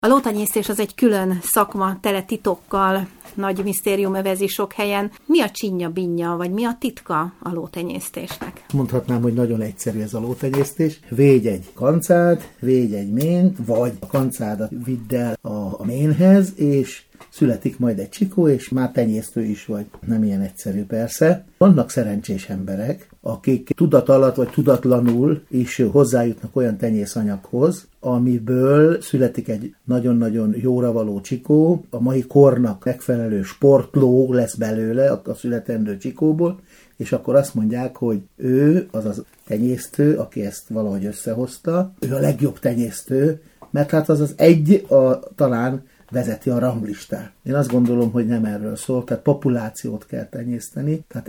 A lótenyésztés az egy külön szakma, tele titokkal, nagy misztérium övezi sok helyen. Mi a csinya-binnya, vagy mi a titka a lótenyésztésnek? Mondhatnám, hogy nagyon egyszerű ez a lótenyésztés. Védj egy kancát, védj egy mént, vagy a kancádat vidd el a ménhez, és születik majd egy csikó, és már tenyésztő is vagy. Nem ilyen egyszerű persze. Vannak szerencsés emberek, akik tudat alatt vagy tudatlanul is hozzájutnak olyan tenyészanyaghoz, amiből születik egy nagyon-nagyon jóra való csikó, a mai kornak megfelelő sportló lesz belőle a születendő csikóból, és akkor azt mondják, hogy ő az a tenyésztő, aki ezt valahogy összehozta, ő a legjobb tenyésztő, mert hát az talán vezeti a ranglistát. Én azt gondolom, hogy nem erről szól, tehát populációt kell tenyészteni, tehát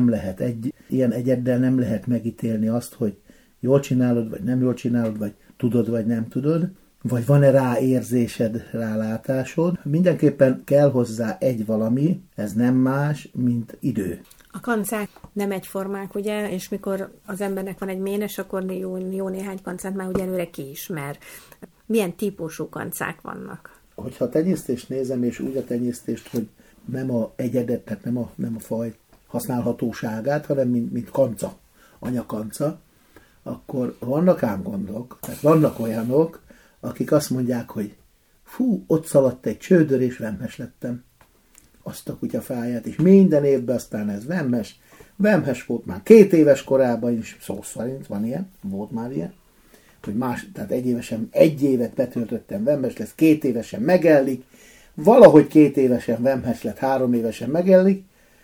ilyen egyeddel nem lehet megítélni azt, hogy jól csinálod, vagy nem jól csinálod, vagy tudod, vagy nem tudod, vagy van-e rá érzésed, rálátásod. Mindenképpen kell hozzá egy valami, ez nem más, mint idő. A kancák nem egyformák, ugye, és mikor az embernek van egy ménes, akkor jó néhány kancát már ugye előre kiismer. Milyen típusú kancák vannak? Hogyha a tenyésztést nézem, és úgy a tenyésztést, hogy nem a egyedet, tehát nem a faj használhatóságát, hanem mint kanca, anyakanca, akkor vannak ám gondok, tehát vannak olyanok, akik azt mondják, hogy fú, ott szaladt egy csődör, és vemhes lettem. Azt a kutyafáját, és minden évben aztán ez vemhes. Vemhes volt már 2 éves korában is, szó szerint van ilyen, volt már ilyen, hogy tehát egy évet betöltöttem, vemhes lesz, 2 évesen megellik, valahogy 2 évesen vemhes lett, 3 évesen megellik,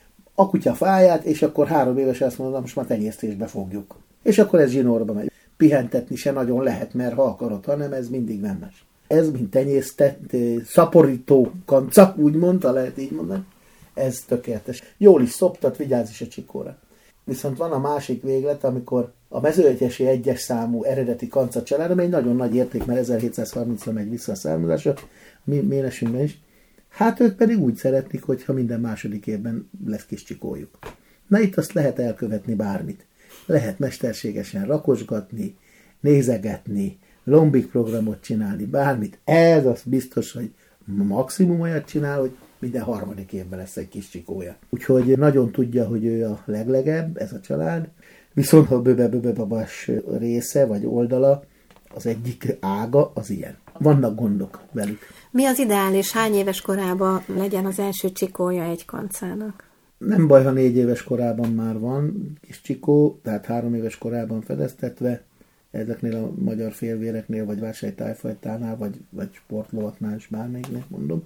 a kutya fáját, és akkor 3 évesen azt mondom, most már tenyésztésbe fogjuk. És akkor ez zsinórba megy. Pihentetni se nagyon lehet, mert ha akarod, hanem ez mindig vemhes. Ez, mint tenyésztett, szaporító kanca, úgymond, ha lehet így mondani, ez tökéletes. Jól is szoptat, vigyázz is a csikóra. Viszont van a másik véglet, amikor a mezőegyesi 1-es számú eredeti kanca család, ami egy nagyon nagy érték, mert 1730-ra megy vissza a származása, mi ménesünkben is, hát ők pedig úgy szeretik, hogyha minden második évben lesz kis csikójuk. Na itt azt lehet elkövetni bármit. Lehet mesterségesen rakosgatni, nézegetni, lombik programot csinálni, bármit. Ez az biztos, hogy maximum olyat csinál, hogy minden 3. évben lesz egy kis csikója. Úgyhogy nagyon tudja, hogy ő a leglegebb, ez a család. Viszont a böbe-babás része, vagy oldala, az egyik ága, az ilyen. Vannak gondok velük. Mi az ideális? Hány éves korában legyen az első csikója egy kancának? Nem baj, ha 4 éves korában már van kis csikó, tehát 3 éves korában fedeztetve, ezeknél a magyar félvéreknél, vagy várselytájfajtánál, vagy sportlovaknál is bármelyiknek mondom.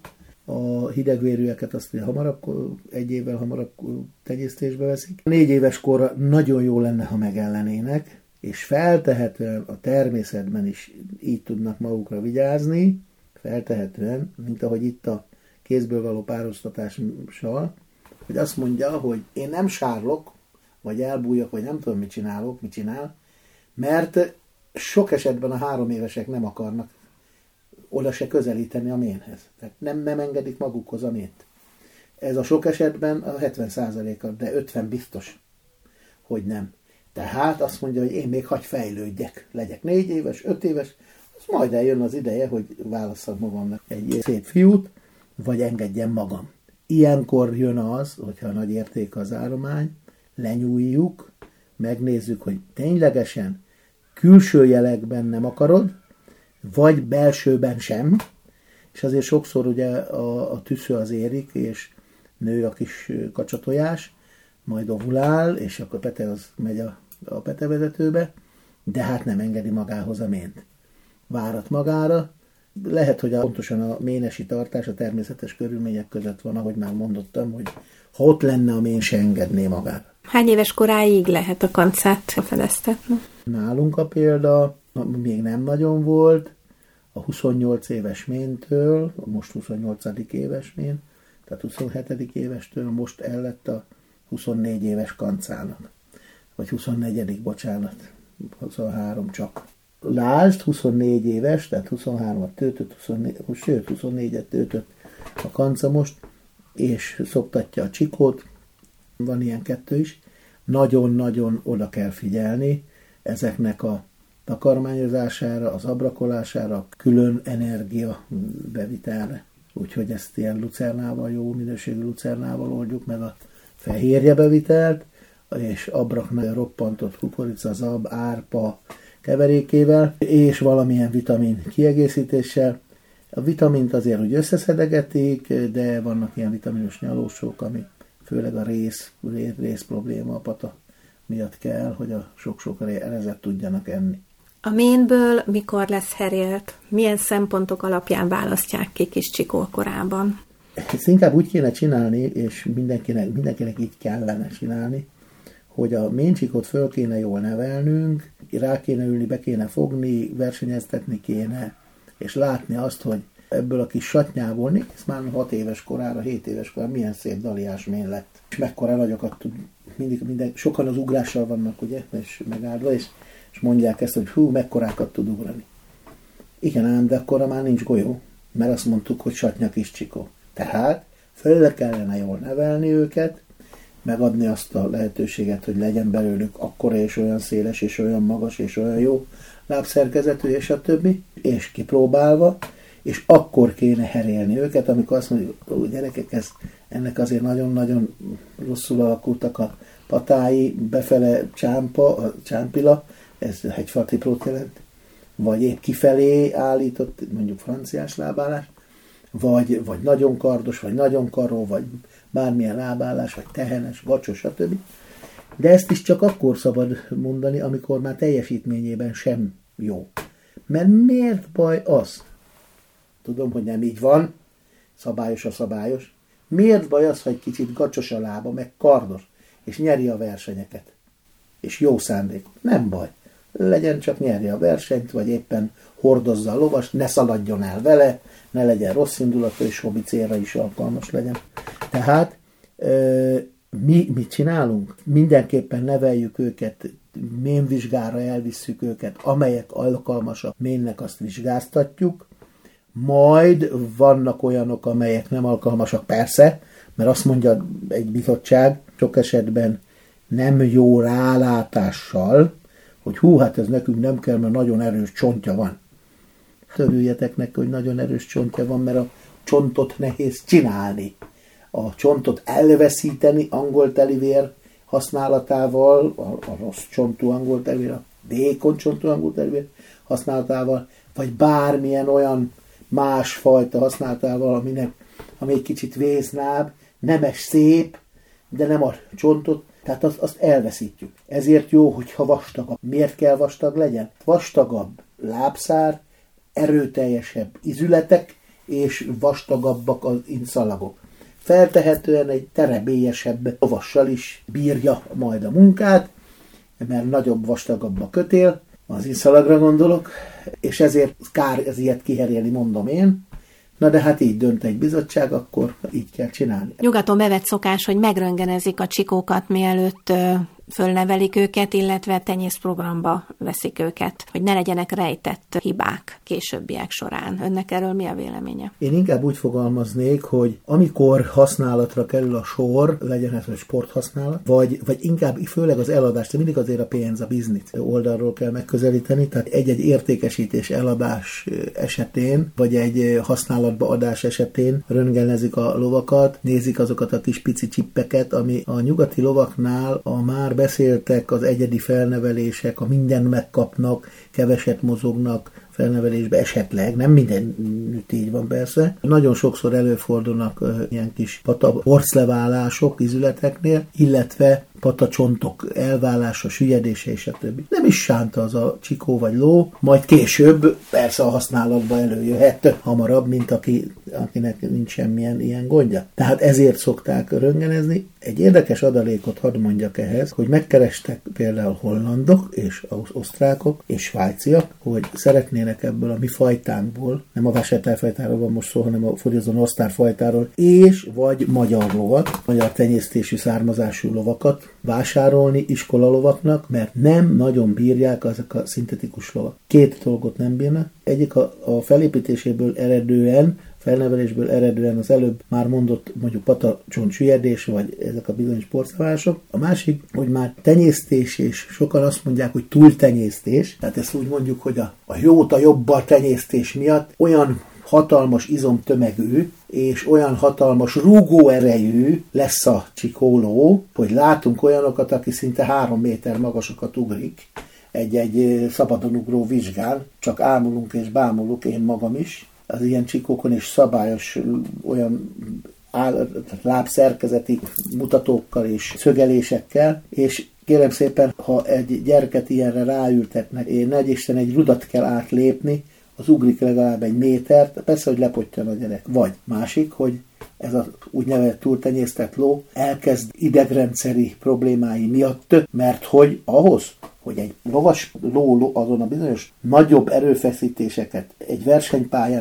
A hidegvérűeket azt hamarabb, 1 évvel hamarabb tenyésztésbe veszik. 4 éves korra nagyon jó lenne, ha megellenének, és feltehetően a természetben is így tudnak magukra vigyázni, feltehetően, mint ahogy itt a kézből való pároztatással, hogy azt mondja, hogy én nem sárlok, vagy elbújok, vagy nem tudom, mit csinál, mert sok esetben a 3 évesek nem akarnak oda se közelíteni a ménhez. Tehát nem engedik magukhoz a mént. Ez a sok esetben a 70%-a, de 50 biztos, hogy nem. Tehát azt mondja, hogy én még hagy fejlődjek, legyek 4 éves, 5 éves, az majd eljön az ideje, hogy válasszak magamnak egy szép fiút, vagy engedjem magam. Ilyenkor jön az, hogyha nagy érték az állomány, lenyúljuk, megnézzük, hogy ténylegesen külső jelekben nem akarod, vagy belsőben sem, és azért sokszor ugye a tüsző az érik, és nő a kis kacsatojás, majd ovulál, és akkor pete az megy a petevezetőbe, de hát nem engedi magához a mént. Várat magára, lehet, hogy pontosan a ménesi tartás a természetes körülmények között van, ahogy már mondottam, hogy ha ott lenne a mén, se engedné magára. Hány éves koráig lehet a kancát fedeztetni? Nálunk a példa még nem nagyon volt, a 28 éves méntől, most 28. éves mén, tehát 27. évestől most el lett a 24 éves kancának. Vagy 24. bocsánat, 23 csak. Lásd, 24 éves, tehát 23-at töltött, 24-et töltött a kanca most, és szoktatja a csikót, van ilyen 2 is. Nagyon-nagyon oda kell figyelni ezeknek a takarmányozására, az abrakolására, külön energia bevitelre. Úgyhogy ezt ilyen lucernával, jó minőségű lucernával oldjuk meg a fehérje bevitelt, és abraknál roppantott kukorica, zab, árpa keverékével, és valamilyen vitamin kiegészítéssel. A vitamint azért úgy összeszedegetik, de vannak ilyen vitaminos nyalósok, ami főleg a rész probléma a pata miatt kell, hogy a sok-sok erezet tudjanak enni. A ménből mikor lesz herélt? Milyen szempontok alapján választják ki kis Csikó korában? Ezt inkább úgy kéne csinálni, és mindenkinek így kellene csinálni, hogy a méncsikót föl kéne jól nevelnünk, rá kéne ülni, be kéne fogni, versenyeztetni kéne, és látni azt, hogy ebből a kis satnyából, nézd már 6 éves korára, 7 éves korára milyen szép daliás mén lett. És mekkora nagyokat tud, sokan az ugrással vannak, ugye, és megáldva, és mondják ezt, hogy mekkorákat tud ugrani. Igen ám, de akkora már nincs golyó, mert azt mondtuk, hogy satnya kis Csikó. Tehát föl kellene jól nevelni őket, megadni azt a lehetőséget, hogy legyen belőlük akkora és olyan széles, és olyan magas, és olyan jó lábszerkezetű, és a többi, és kipróbálva, és akkor kéne herélni őket, amikor azt mondjuk, gyerekek, ennek azért nagyon-nagyon rosszul alakultak a patái, befele a csámpila, ez hegyfalti prót jelent, vagy épp kifelé állított, mondjuk franciás lábállás, vagy nagyon kardos, vagy nagyon karó, vagy bármilyen lábállás, vagy tehenes, vacsos, stb. De ezt is csak akkor szabad mondani, amikor már teljesítményében sem jó. Mert miért baj az? Tudom, hogy nem így van, szabályos a szabályos. Miért baj az, ha egy kicsit gacsos a lába, meg kardos, és nyeri a versenyeket? És jó szándék. Nem baj. Legyen csak nyerje a versenyt, vagy éppen hordozza a lovast, ne szaladjon el vele, ne legyen rossz indulatú, és hobbi célra is alkalmas legyen. Tehát mi mit csinálunk? Mindenképpen neveljük őket, ménvizsgára elvisszük őket, amelyek alkalmasak ménnek, azt vizsgáztatjuk, majd vannak olyanok, amelyek nem alkalmasak, persze, mert azt mondja egy bizottság, sok esetben nem jó rálátással, hogy hát ez nekünk nem kell, mert nagyon erős csontja van. Örüljetek neki, hogy nagyon erős csontja van, mert a csontot nehéz csinálni. A csontot elveszíteni angol telivér használatával, a rossz csontú angol telivér, a vékony csontú angol telivér használatával, vagy bármilyen olyan másfajta használatával, ami egy kicsit vésznább, nemes szép, de nem a csontot, tehát azt elveszítjük. Ezért jó, hogyha vastagabb. Miért kell vastag legyen? Vastagabb lábszár, erőteljesebb izületek, és vastagabbak az inszalagok. Feltehetően egy terebélyesebb lovassal is bírja majd a munkát, mert nagyobb, vastagabb a kötél, az inszalagra gondolok, és ezért kár ez ilyet kiherélni, mondom én. Na de hát így dönt egy bizottság, akkor így kell csinálni. Nyugaton bevett szokás, hogy megröntgenezik a csikókat, mielőtt fölnevelik őket, illetve tenyészprogramba veszik őket, hogy ne legyenek rejtett hibák későbbiek során. Önnek erről mi a véleménye? Én inkább úgy fogalmaznék, hogy amikor használatra kerül a sor, legyen ez egy sporthasználat, vagy inkább főleg az eladást, mindig azért a pénz, a biznisz oldalról kell megközelíteni, tehát egy-egy értékesítés, eladás esetén, vagy egy használatba adás esetén röntgenezik a lovakat, nézik azokat a kis pici csippeket, ami a nyugati lovaknál a már beszéltek, az egyedi felnevelések, a mindent megkapnak, keveset mozognak felnevelésbe, esetleg, nem mindenütt így van persze. Nagyon sokszor előfordulnak ilyen kis porcleválások izületeknél, illetve patacsontok elválása, süllyedése és a többi. Nem is sánta az a Csikó vagy ló, majd később persze a használatba előjöhet hamarabb, mint akinek nincs semmilyen ilyen gondja. Tehát ezért szokták röntgenezni. Egy érdekes adalékot hadd mondjak ehhez, hogy megkerestek például hollandok és osztrákok és svájciak, hogy szeretnének ebből a mi fajtánkból, nem a vasártájfajtáról van most szó, hanem a furiozon osztárfajtáról, és vagy magyar lovat, magyar tenyésztésű származású lovakat vásárolni iskolalovaknak, mert nem nagyon bírják ezek a szintetikus lovak. Két dolgot nem bírnak. Egyik a felépítéséből eredően felnevelésből eredően az előbb már mondott mondjuk patacsontsüllyedés, vagy ezek a bizonyos porszavások. A másik, hogy már tenyésztés, és sokan azt mondják, hogy túltenyésztés, tehát ezt úgy mondjuk, hogy a jóta jobbal tenyésztés miatt olyan hatalmas izomtömegű, és olyan hatalmas rúgóerejű lesz a csikóló, hogy látunk olyanokat, aki szinte 3 méter magasokat ugrik egy szabadon ugró vizsgán, csak ámulunk és bámulunk, én magam is, az ilyen csikókon és szabályos olyan lábszerkezeti mutatókkal és szögelésekkel, és kérem szépen, ha egy gyereket ilyenre ráültetnek, nagy Isten egy rudat kell átlépni, az ugrik legalább 1 métert, persze, hogy lepottyan a gyerek. Vagy másik, hogy ez az úgynevezett túltenyésztett ló elkezd idegrendszeri problémái miatt, mert hogy ahhoz, hogy egy lovas ló azon a bizonyos nagyobb erőfeszítéseket egy versenypályán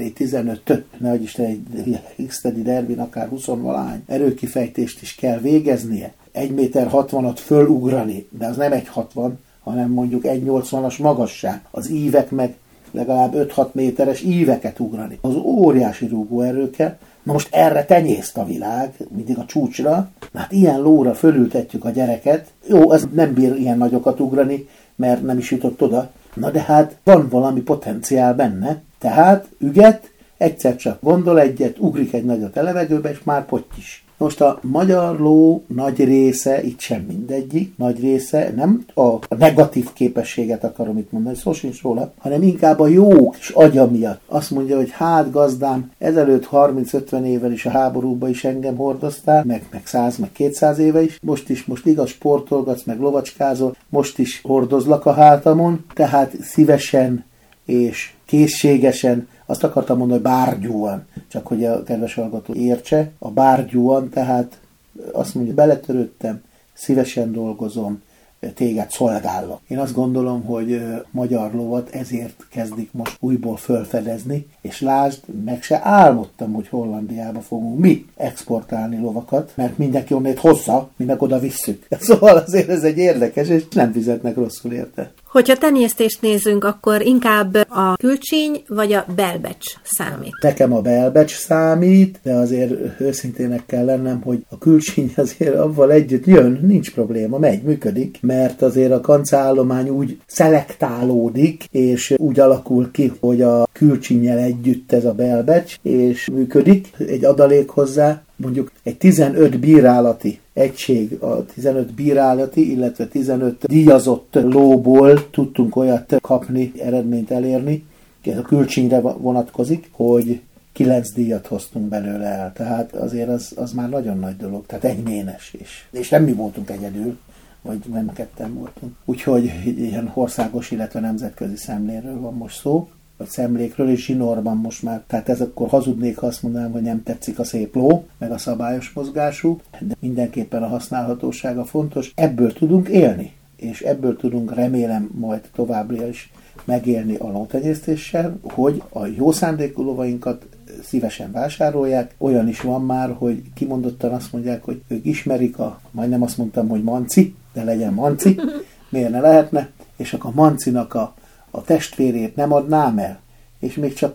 14-15, nehogy Isten egy X-tedi derbin akár 20-valahány erőkifejtést is kell végeznie, 1,60 méter fölugrani, de az nem 1,60, hanem mondjuk 1,80-as magasság. Az ívek meg legalább 5-6 méteres íveket ugrani. Az óriási rúgóerőkkel. Na most erre tenyészt a világ, mindig a csúcsra. Hát ilyen lóra fölültetjük a gyereket. Jó, ez nem bír ilyen nagyokat ugrani, mert nem is jutott oda. Na de hát van valami potenciál benne. Tehát üget, egyszer csak gondol egyet, ugrik egy nagyot a levegőbe, és már potty is. Most a magyar ló nagy része, itt sem mindegyik, nagy része, nem a negatív képességet akarom itt mondani, szó sincs róla, hanem inkább a jó kis agya miatt. Azt mondja, hogy hát gazdám, ezelőtt 30-50 évvel is a háborúba is engem hordoztál, meg 100, meg 200 éve is, most igaz sportolgatsz, meg lovacskázol, most is hordozlak a hátamon, tehát szívesen és készségesen, azt akartam mondani, hogy bárgyúan, csak hogy a kedves hallgató értse, a bárgyúan, tehát azt mondja, beletörődtem, szívesen dolgozom, téged szolgállak. Én azt gondolom, hogy magyar lovat ezért kezdik most újból fölfedezni, és lásd, meg se álmodtam, hogy Hollandiába fogunk mi exportálni lovakat, mert mindenki onnét hozza, mi meg oda visszük. Szóval azért ez egy érdekes, és nem fizetnek rosszul érte. Hogyha tenyésztést nézzünk, akkor inkább a külcsíny vagy a belbecs számít? Nekem a belbecs számít, de azért őszintének kell lennem, hogy a külcsíny azért avval együtt jön, nincs probléma, megy, működik, mert azért a kancaállomány úgy szelektálódik, és úgy alakul ki, hogy a külcsínnyel együtt ez a belbecs, és működik, egy adalék hozzá, mondjuk egy 15 bírálati egység, a 15 bírálati, illetve 15 díjazott lóból tudtunk olyat kapni, eredményt elérni, ez a külcsínyre vonatkozik, hogy 9 díjat hoztunk belőle el. Tehát azért az már nagyon nagy dolog, tehát egy ménes is. És nem mi voltunk egyedül, vagy nem ketten voltunk. Úgyhogy ilyen országos, illetve nemzetközi szemléről van most szó, vagy szemlékről, és zsinórban most már. Tehát ez akkor hazudnék, ha azt mondanám, hogy nem tetszik a szép ló, meg a szabályos mozgású, de mindenképpen a használhatósága fontos. Ebből tudunk élni, és ebből tudunk remélem majd továbbra is megélni a lótenyésztéssel, hogy a jó szándékú lovainkat szívesen vásárolják. Olyan is van már, hogy kimondottan azt mondják, hogy ők ismerik majdnem azt mondtam, hogy manci, de legyen manci, miért ne lehetne, és akkor a mancinak a testvérét nem adnám el, és még csak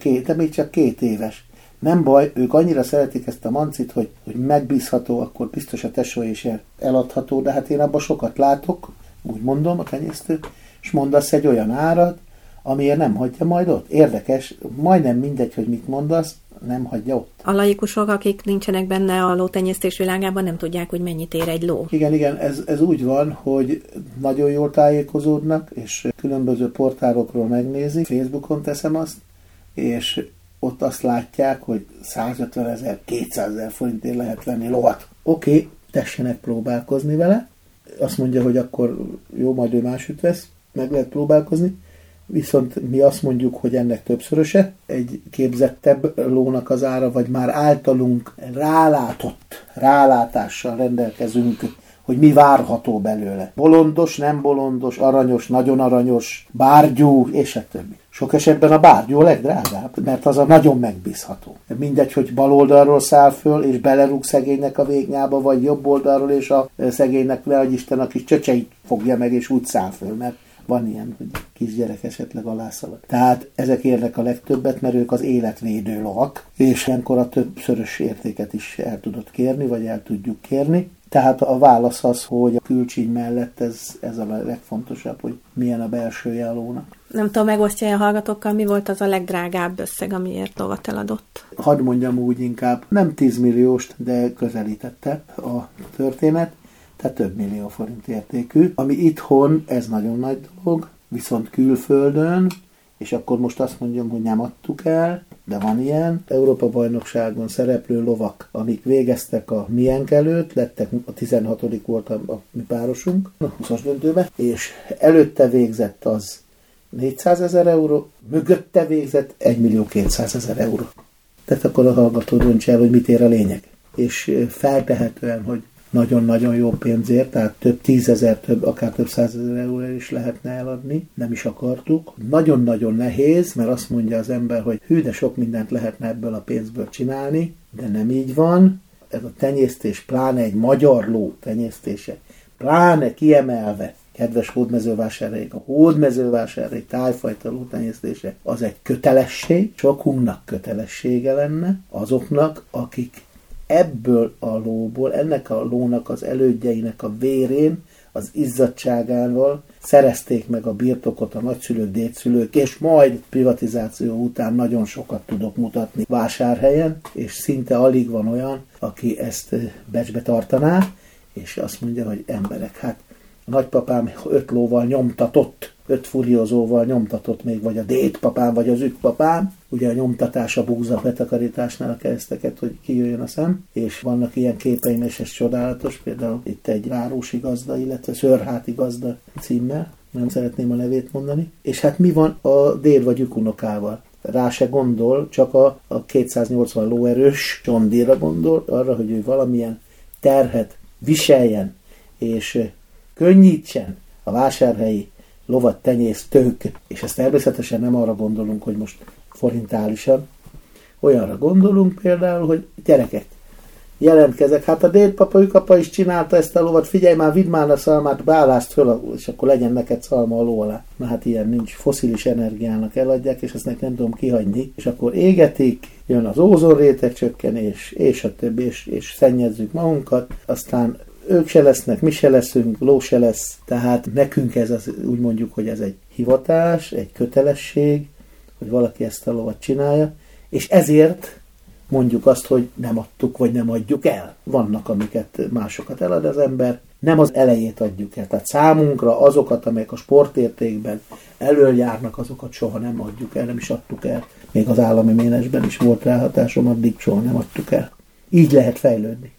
2 éves. Nem baj, ők annyira szeretik ezt a mancit, hogy megbízható, akkor biztos a tesó is eladható, de hát én abban sokat látok, úgy mondom a tenyésztő, és mondasz egy olyan árat, amiért nem hagyja majd ott. Érdekes, majdnem mindegy, hogy mit mondasz, nem hagyja ott. A laikusok, akik nincsenek benne a lótenyésztés világában, nem tudják, hogy mennyit ér egy ló. Igen, ez úgy van, hogy nagyon jól tájékozódnak, és különböző portálokról megnézi. Facebookon teszem azt, és ott azt látják, hogy 150 000, 200 000 forintért lehet venni lovat. Oké, tessenek próbálkozni vele. Azt mondja, hogy akkor jó, majd ő másütt vesz, meg lehet próbálkozni. Viszont mi azt mondjuk, hogy ennek többszöröse, egy képzettebb lónak az ára, vagy már általunk rálátással rendelkezünk, hogy mi várható belőle. Bolondos, nem bolondos, aranyos, nagyon aranyos, bárgyú, és a többi. Sok esetben a bárgyú a legdrágább, mert az a nagyon megbízható. Mindegy, hogy bal oldalról száll föl, és belerúg szegénynek a végnyába, vagy jobb oldalról, és a szegénynek leadj Isten a kis csöcseit fogja meg, és úgy száll föl, mert Van ilyen, hogy kisgyerek esetleg alászalad. Tehát ezek érnek a legtöbbet, mert ők az életvédő lovak, és ilyenkor a többszörös értéket is el tudod kérni, vagy el tudjuk kérni. Tehát a válasz az, hogy a külcsíny mellett ez a legfontosabb, hogy milyen a belsője a lónak. Nem tudom, megosztja a hallgatókkal, mi volt az a legdrágább összeg, amiért lovat eladott? Hadd mondjam úgy inkább, nem 10 millióst, de közelítette a történet, tehát több millió forint értékű, ami itthon, ez nagyon nagy dolog, viszont külföldön, és akkor most azt mondjam, hogy nem adtuk el, de van ilyen, Európa-bajnokságon szereplő lovak, amik végeztek a miénk előtt, lettek, a 16. volt a mi párosunk, a 20-as döntőbe, és előtte végzett az 400 000 euró, mögötte végzett 1 200 000 euró. Tehát akkor a hallgató döntse el, hogy mit ér a lényeg. És feltehetően, hogy nagyon-nagyon jó pénzért, tehát több 10 000, akár több 100 000 euróért is lehetne eladni, nem is akartuk. Nagyon-nagyon nehéz, mert azt mondja az ember, hogy hű, de sok mindent lehetne ebből a pénzből csinálni, de nem így van. Ez a tenyésztés, pláne egy magyar ló tenyésztése, pláne kiemelve, kedves hódmezővásárhelyek, a hódmezővásárhely tájfajta lótenyésztése, az egy kötelesség, sokunknak kötelessége lenne azoknak, akik ebből a lóból, ennek a lónak az elődjeinek a vérén, az izzadságával szerezték meg a birtokot a nagyszülők, dédszülők, és majd privatizáció után nagyon sokat tudok mutatni vásárhelyen, és szinte alig van olyan, aki ezt becsbe tartaná, és azt mondja, hogy emberek, hát a nagypapám 5 lóval nyomtatott, 5 furiózóval nyomtatott még, vagy a dédpapám, vagy az ükpapám. Ugye a nyomtatás, a búza betakarításnál a kereszteket, hogy kijöjjön a szem, és vannak ilyen képeim, és ez csodálatos, például itt egy Rárósi gazda, illetve Szörháti gazda címmel, nem szeretném a nevét mondani. És hát mi van a déd vagy ükunokával? Rá se gondol, csak a 280 lóerős John Deere-ra gondol, arra, hogy ő valamilyen terhet viseljen, és könnyítsen a vásárhelyi lovat tenyésztők, és ezt természetesen nem arra gondolunk, hogy most forintálisan, olyanra gondolunk például, hogy gyerekek, jelentkezek, hát a dédpapa, ükapa is csinálta ezt a lovat, figyelj már, vidd már a szalmát, beállást föl, és akkor legyen neked szalma a ló alá. Na hát ilyen nincs, fosszilis energiának eladják, és ezt nem tudom kihagyni, és akkor égetik, jön az ózonréteg csökkenés, és a többi, és szennyezzük magunkat, aztán ők se lesznek, mi se leszünk, ló se lesz, tehát nekünk ez az, úgy mondjuk, hogy ez egy hivatás, egy kötelesség, hogy valaki ezt a lovat csinálja, és ezért mondjuk azt, hogy nem adtuk, vagy nem adjuk el. Vannak, amiket másokat elad az ember, nem az elejét adjuk el. Tehát számunkra azokat, amelyek a sportértékben elöljárnak, azokat soha nem adjuk el, nem is adtuk el. Még az állami ménesben is volt ráhatásom, addig soha nem adtuk el. Így lehet fejlődni.